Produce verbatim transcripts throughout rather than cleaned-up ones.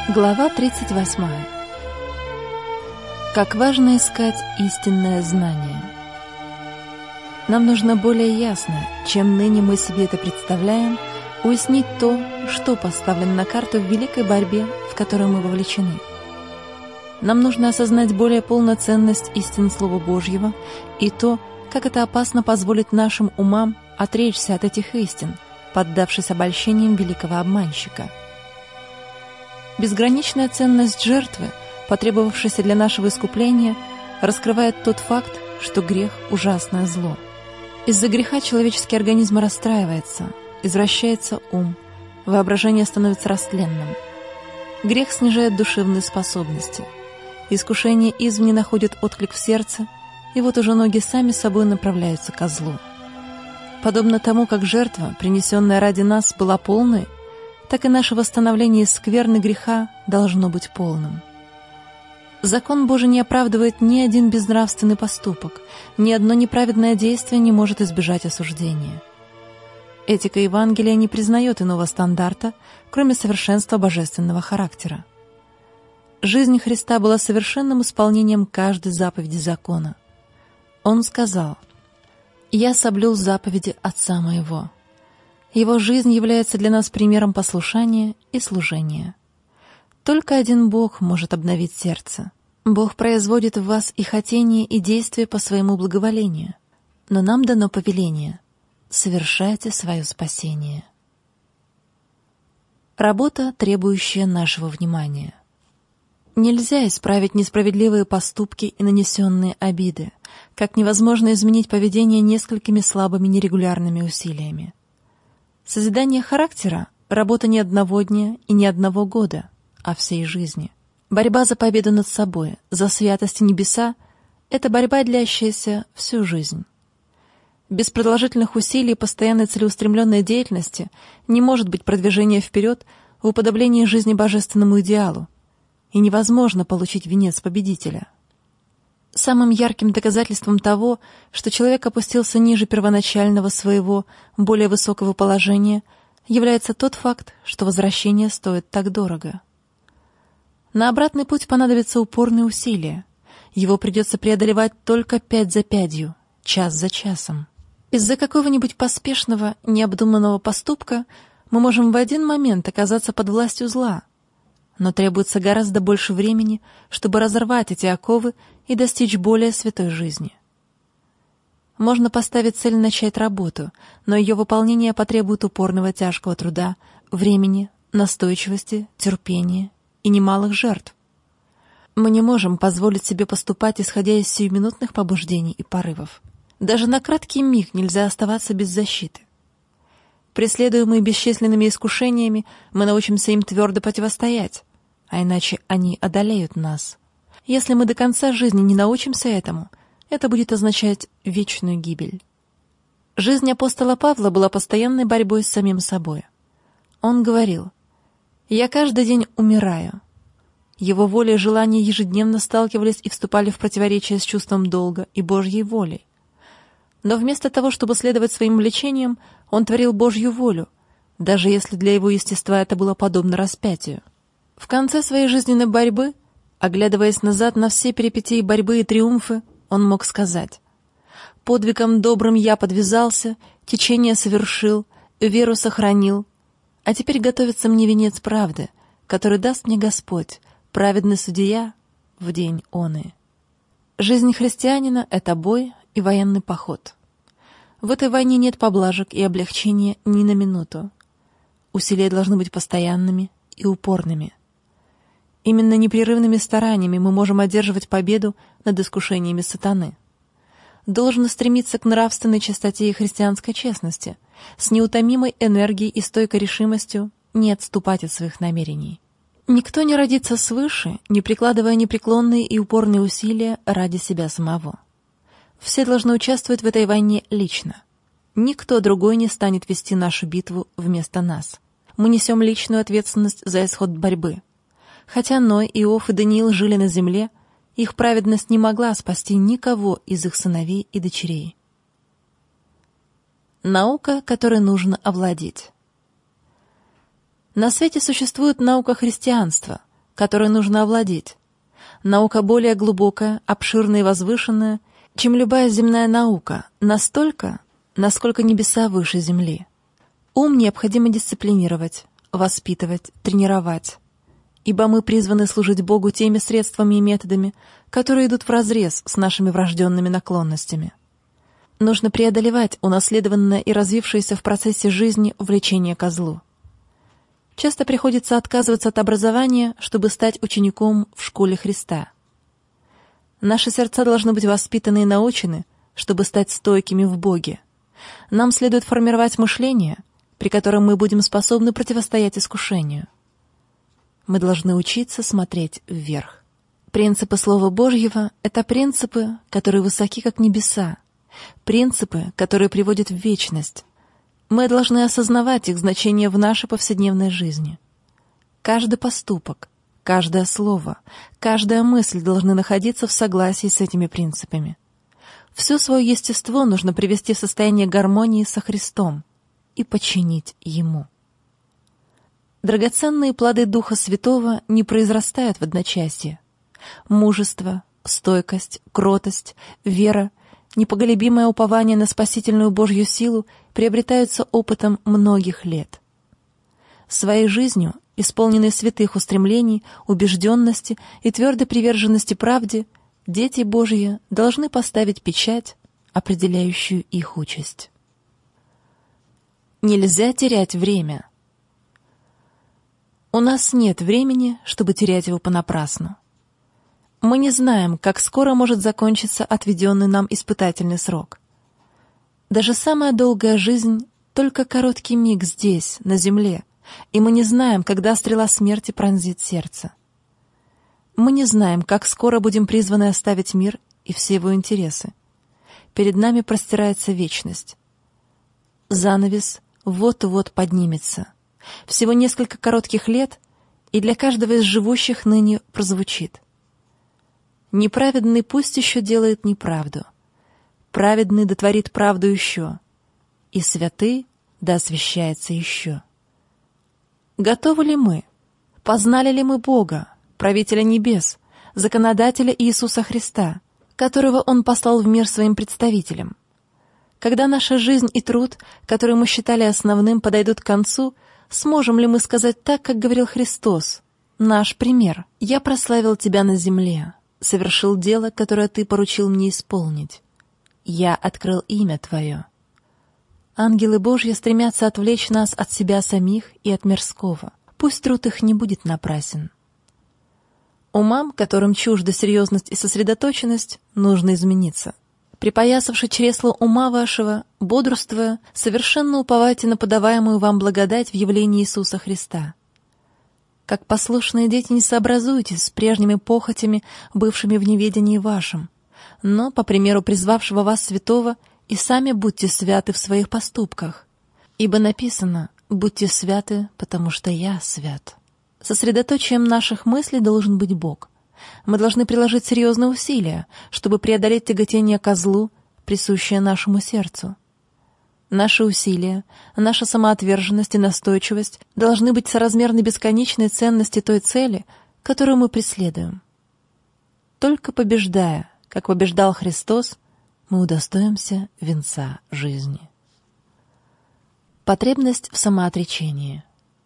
Глава тридцать восьмая. Как важно искать истинное знание. Нам нужно более ясно, чем ныне мы себе это представляем, уяснить то, что поставлено на карту в великой борьбе, в которую мы вовлечены. Нам нужно осознать более полноценность истин Слова Божьего и то, как это опасно позволить нашим умам отречься от этих истин, поддавшись обольщениям великого обманщика. Безграничная ценность жертвы, потребовавшейся для нашего искупления, раскрывает тот факт, что грех – ужасное зло. Из-за греха человеческий организм расстраивается, извращается ум, воображение становится растленным. Грех снижает душевные способности. Искушение извне находит отклик в сердце, и вот уже ноги сами собой направляются ко злу. Подобно тому, как жертва, принесенная ради нас, была полной, так и наше восстановление из скверны греха должно быть полным. Закон Божий не оправдывает ни один безнравственный поступок, ни одно неправедное действие не может избежать осуждения. Этика Евангелия не признает иного стандарта, кроме совершенства божественного характера. Жизнь Христа была совершенным исполнением каждой заповеди закона. Он сказал: «Я соблюл заповеди Отца моего». Его жизнь является для нас примером послушания и служения. Только один Бог может обновить сердце. Бог производит в вас и хотение, и действие по своему благоволению. Но нам дано повеление: совершайте свое спасение. Работа, требующая нашего внимания. Нельзя исправить несправедливые поступки и нанесенные обиды, как невозможно изменить поведение несколькими слабыми нерегулярными усилиями. Созидание характера — работа не одного дня и не одного года, а всей жизни. Борьба за победу над собой, за святость и небеса — это борьба, длящаяся всю жизнь. Без продолжительных усилий и постоянной целеустремленной деятельности не может быть продвижения вперед в уподоблении жизни божественному идеалу, и невозможно получить венец победителя. Самым ярким доказательством того, что человек опустился ниже первоначального своего, более высокого положения, является тот факт, что возвращение стоит так дорого. На обратный путь понадобятся упорные усилия. Его придется преодолевать только пять за пятью, час за часом. Из-за какого-нибудь поспешного, необдуманного поступка мы можем в один момент оказаться под властью зла, но требуется гораздо больше времени, чтобы разорвать эти оковы и достичь более святой жизни. Можно поставить цель начать работу, но ее выполнение потребует упорного тяжкого труда, времени, настойчивости, терпения и немалых жертв. Мы не можем позволить себе поступать, исходя из сиюминутных побуждений и порывов. Даже на краткий миг нельзя оставаться без защиты. Преследуемые бесчисленными искушениями, мы научимся им твердо противостоять, а иначе они одолеют нас. Если мы до конца жизни не научимся этому, это будет означать вечную гибель. Жизнь апостола Павла была постоянной борьбой с самим собой. Он говорил: «Я каждый день умираю». Его воля и желания ежедневно сталкивались и вступали в противоречие с чувством долга и Божьей волей. Но вместо того, чтобы следовать своим влечениям, он творил Божью волю, даже если для его естества это было подобно распятию. В конце своей жизненной борьбы, оглядываясь назад на все перипетии борьбы и триумфы, он мог сказать: «Подвигом добрым я подвязался, течение совершил, веру сохранил, а теперь готовится мне венец правды, который даст мне Господь, праведный судья, в день оны». Жизнь христианина — это бой и военный поход. В этой войне нет поблажек и облегчения ни на минуту. Усилия должны быть постоянными и упорными. Именно непрерывными стараниями мы можем одерживать победу над искушениями сатаны. Должно стремиться к нравственной чистоте и христианской честности, с неутомимой энергией и стойкой решимостью не отступать от своих намерений. Никто не родится свыше, не прикладывая непреклонные и упорные усилия ради себя самого. Все должны участвовать в этой войне лично. Никто другой не станет вести нашу битву вместо нас. Мы несем личную ответственность за исход борьбы. Хотя Ной, Иов и Даниил жили на земле, их праведность не могла спасти никого из их сыновей и дочерей. Наука, которой нужно овладеть. На свете существует наука христианства, которой нужно овладеть. Наука более глубокая, обширная и возвышенная, чем любая земная наука, настолько, насколько небеса выше земли. Ум необходимо дисциплинировать, воспитывать, тренировать, ибо мы призваны служить Богу теми средствами и методами, которые идут вразрез с нашими врожденными наклонностями. Нужно преодолевать унаследованное и развившееся в процессе жизни влечение ко злу. Часто приходится отказываться от образования, чтобы стать учеником в школе Христа. Наши сердца должны быть воспитаны и научены, чтобы стать стойкими в Боге. Нам следует формировать мышление, при котором мы будем способны противостоять искушению. Мы должны учиться смотреть вверх. Принципы Слова Божьего — это принципы, которые высоки, как небеса, принципы, которые приводят в вечность. Мы должны осознавать их значение в нашей повседневной жизни. Каждый поступок, каждое слово, каждая мысль должны находиться в согласии с этими принципами. Все свое естество нужно привести в состояние гармонии со Христом и подчинить Ему. Драгоценные плоды Духа Святого не произрастают в одночасье. Мужество, стойкость, кротость, вера, непоколебимое упование на спасительную Божью силу приобретаются опытом многих лет. Своей жизнью, исполненной святых устремлений, убежденности и твердой приверженности правде, дети Божьи должны поставить печать, определяющую их участь. Нельзя терять время. У нас нет времени, чтобы терять его понапрасну. Мы не знаем, как скоро может закончиться отведенный нам испытательный срок. Даже самая долгая жизнь — только короткий миг здесь, на земле, и мы не знаем, когда стрела смерти пронзит сердце. Мы не знаем, как скоро будем призваны оставить мир и все его интересы. Перед нами простирается вечность. Занавес вот-вот поднимется. Всего несколько коротких лет, и для каждого из живущих ныне прозвучит: неправедный пусть еще делает неправду, праведный дотворит правду еще, и святый да освящается еще. Готовы ли мы? Познали ли мы Бога, правителя небес, законодателя Иисуса Христа, которого Он послал в мир своим представителям? Когда наша жизнь и труд, которые мы считали основным, подойдут к концу, сможем ли мы сказать так, как говорил Христос, наш пример: «Я прославил Тебя на земле, совершил дело, которое Ты поручил мне исполнить. Я открыл имя Твое». Ангелы Божьи стремятся отвлечь нас от себя самих и от мирского. Пусть труд их не будет напрасен. Умам, которым чужда серьезность и сосредоточенность, нужно измениться. Припоясавши чресло ума вашего, бодрствуя, совершенно уповайте на подаваемую вам благодать в явлении Иисуса Христа. Как послушные дети, не сообразуйтесь с прежними похотями, бывшими в неведении вашем, но, по примеру призвавшего вас святого, и сами будьте святы в своих поступках. Ибо написано: «Будьте святы, потому что я свят». Сосредоточием наших мыслей должен быть Бог. Мы должны приложить серьезные усилия, чтобы преодолеть тяготение ко злу, присущее нашему сердцу. Наши усилия, наша самоотверженность и настойчивость должны быть соразмерны бесконечной ценности той цели, которую мы преследуем. Только побеждая, как побеждал Христос, мы удостоимся венца жизни. Потребность в самоотречении.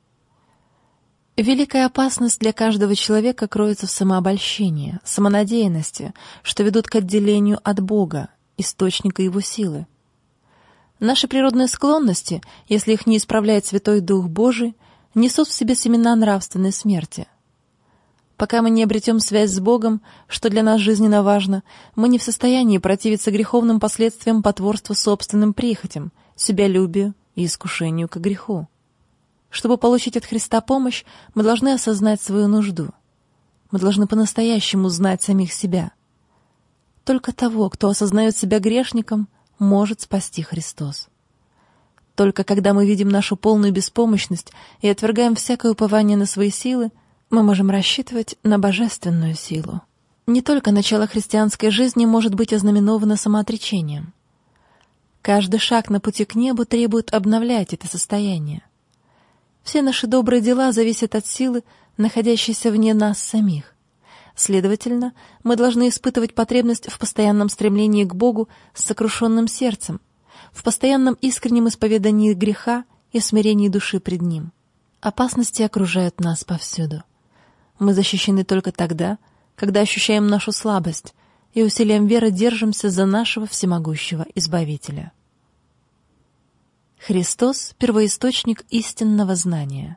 Великая опасность для каждого человека кроется в самообольщении, самонадеянности, что ведут к отделению от Бога, источника Его силы. Наши природные склонности, если их не исправляет Святой Дух Божий, несут в себе семена нравственной смерти. Пока мы не обретем связь с Богом, что для нас жизненно важно, мы не в состоянии противиться греховным последствиям потворства собственным прихотям, себялюбию и искушению к греху. Чтобы получить от Христа помощь, мы должны осознать свою нужду. Мы должны по-настоящему знать самих себя. Только того, кто осознает себя грешником, может спасти Христос. Только когда мы видим нашу полную беспомощность и отвергаем всякое упование на свои силы, мы можем рассчитывать на божественную силу. Не только начало христианской жизни может быть ознаменовано самоотречением. Каждый шаг на пути к небу требует обновлять это состояние. Все наши добрые дела зависят от силы, находящейся вне нас самих. Следовательно, мы должны испытывать потребность в постоянном стремлении к Богу с сокрушенным сердцем, в постоянном искреннем исповедании греха и смирении души пред Ним. Опасности окружают нас повсюду. Мы защищены только тогда, когда ощущаем нашу слабость и усилием веры держимся за нашего всемогущего Избавителя. Христос — первоисточник истинного знания.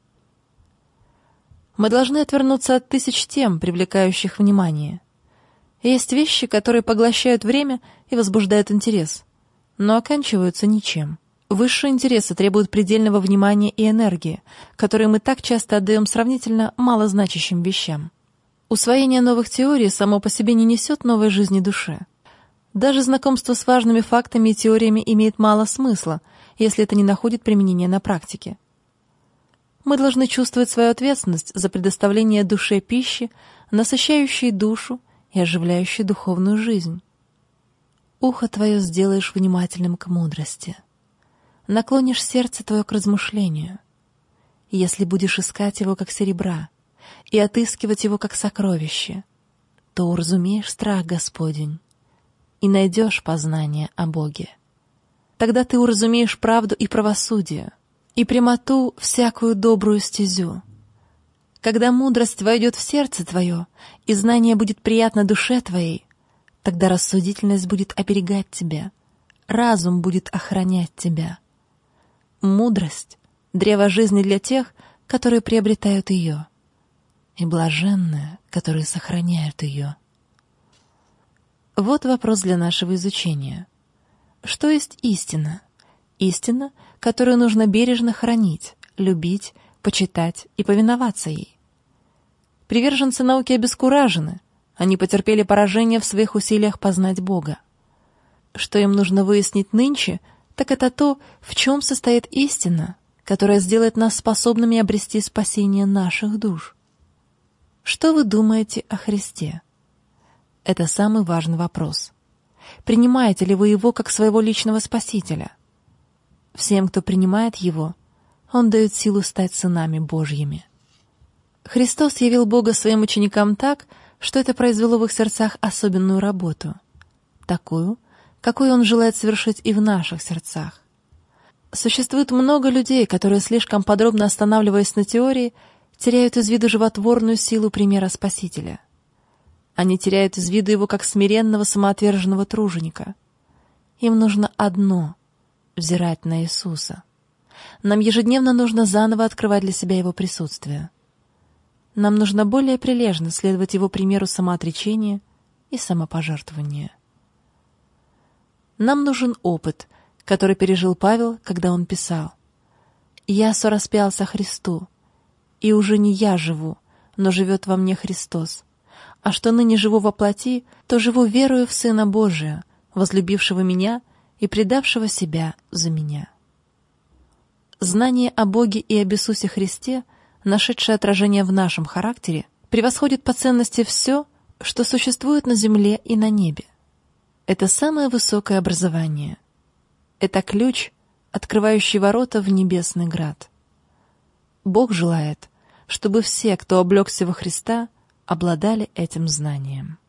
Мы должны отвернуться от тысяч тем, привлекающих внимание. Есть вещи, которые поглощают время и возбуждают интерес, но оканчиваются ничем. Высшие интересы требуют предельного внимания и энергии, которые мы так часто отдаем сравнительно малозначащим вещам. Усвоение новых теорий само по себе не несет новой жизни душе. Даже знакомство с важными фактами и теориями имеет мало смысла, если это не находит применения на практике. Мы должны чувствовать свою ответственность за предоставление душе пищи, насыщающей душу и оживляющей духовную жизнь. Ухо твое сделаешь внимательным к мудрости. Наклонишь сердце твое к размышлению. Если будешь искать его, как серебра, и отыскивать его, как сокровище, то уразумеешь страх Господень и найдешь познание о Боге. Тогда ты уразумеешь правду и правосудие, и прямоту всякую добрую стезю. Когда мудрость войдет в сердце твое, и знание будет приятно душе твоей, тогда рассудительность будет оберегать тебя, разум будет охранять тебя. Мудрость — древо жизни для тех, которые приобретают ее, и блаженные, которые сохраняют ее. Вот вопрос для нашего изучения. Что есть истина? Истина, которую нужно бережно хранить, любить, почитать и повиноваться ей. Приверженцы науки обескуражены, они потерпели поражение в своих усилиях познать Бога. Что им нужно выяснить нынче, так это то, в чем состоит истина, которая сделает нас способными обрести спасение наших душ. Что вы думаете о Христе? Это самый важный вопрос. Принимаете ли вы Его как своего личного Спасителя? Всем, кто принимает Его, Он дает силу стать сынами Божьими. Христос явил Бога своим ученикам так, что это произвело в их сердцах особенную работу, такую, какую Он желает совершить и в наших сердцах. Существует много людей, которые, слишком подробно останавливаясь на теории, теряют из виду животворную силу примера Спасителя. Они теряют из виду Его как смиренного самоотверженного труженика. Им нужно одно — взирать на Иисуса. Нам ежедневно нужно заново открывать для себя Его присутствие. Нам нужно более прилежно следовать Его примеру самоотречения и самопожертвования. Нам нужен опыт, который пережил Павел, когда он писал: «Я сораспялся Христу, и уже не я живу, но живет во мне Христос. А что ныне живу во плоти, то живу верою в Сына Божия, возлюбившего меня и предавшего себя за меня». Знание о Боге и об Иисусе Христе, нашедшее отражение в нашем характере, превосходит по ценности все, что существует на земле и на небе. Это самое высокое образование. Это ключ, открывающий ворота в небесный град. Бог желает, чтобы все, кто облегся во Христа, обладали этим знанием.